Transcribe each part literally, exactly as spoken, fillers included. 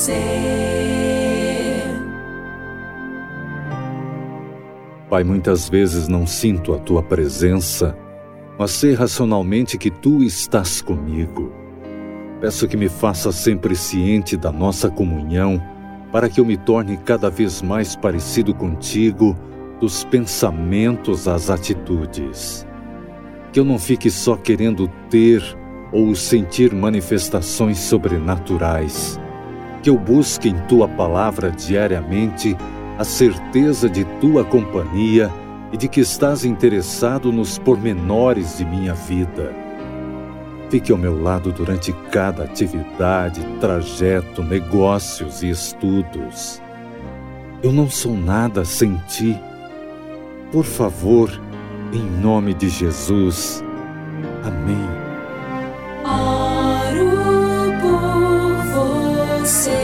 Pai, muitas vezes não sinto a Tua presença, mas sei racionalmente que Tu estás comigo. Peço que me faça sempre ciente da nossa comunhão, para que eu me torne cada vez mais parecido contigo, dos pensamentos às atitudes. Que eu não fique só querendo ter ou sentir manifestações sobrenaturais. Que eu busque em Tua palavra diariamente a certeza de Tua companhia e de que estás interessado nos pormenores de minha vida. Fique ao meu lado durante cada atividade, trajeto, negócios e estudos. Eu não sou nada sem Ti. Por favor, em nome de Jesus. Amém. Oro por você.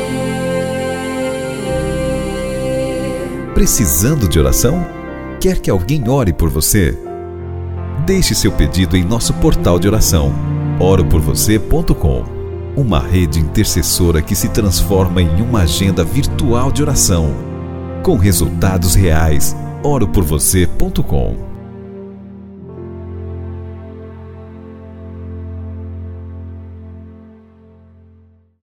Precisando de oração? Quer que alguém ore por você? Deixe seu pedido em nosso portal de oração, oro por você ponto com. Uma rede intercessora que se transforma em uma agenda virtual de oração, com resultados reais. oro por você ponto com.